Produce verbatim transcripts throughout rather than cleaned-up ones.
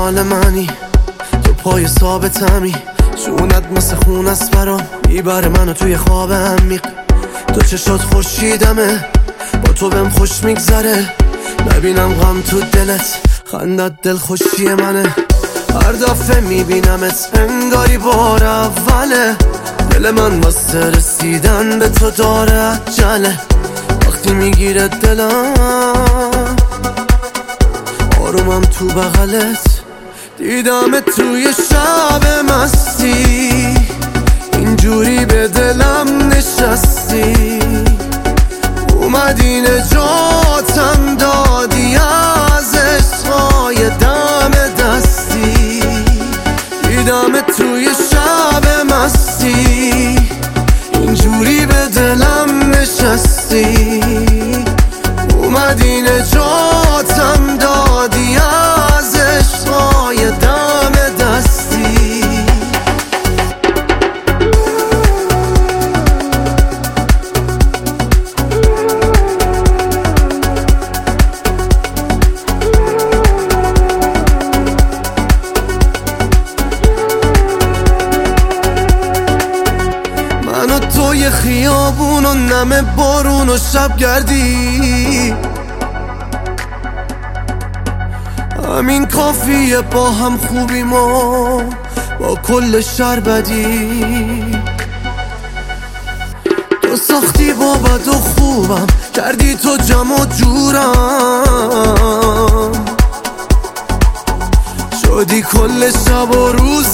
مال منی، تو پای ثابتمی، شونت مثل خون است برام، میبره منو توی خواب عمیق. تو چشات خورشیدمه، با تو بهم خوش میگذره، نبینم غم تو دلت، خندت دل خوشی منه. هر دفعه میبینمت انگاری بار اوله، دل من واسه رسیدن به تو داره عجله. وقتی میگیره دلم آرومم تو بغلت، دیدم توی شب مستی، اینجوری به دلم نشستی، اومدی نجاتم دادی از عشقای دم دستی. دیدم توی شب مستی، اینجوری به دلم نشستی، اومدی نجاتم دادی از عشقای دم دستی. من و توی خیابون و نم بارون و شب گردی، همین کافیه با هم خوبی ما با کل شر بدی. تو ساختی با بد و خوبم، کردی تو جمع و جورم، شدی کل شب و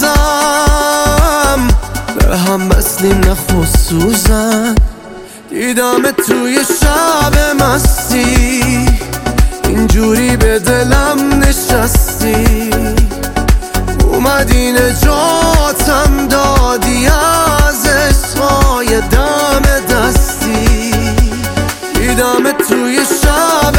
روزم، به هم بستیم نخ و سوزن. دیدم توی شب مستی، اینجوری به دلم نشستی، اومدی نجاتم دادی از عشقای دم دستی. دیدم توی شب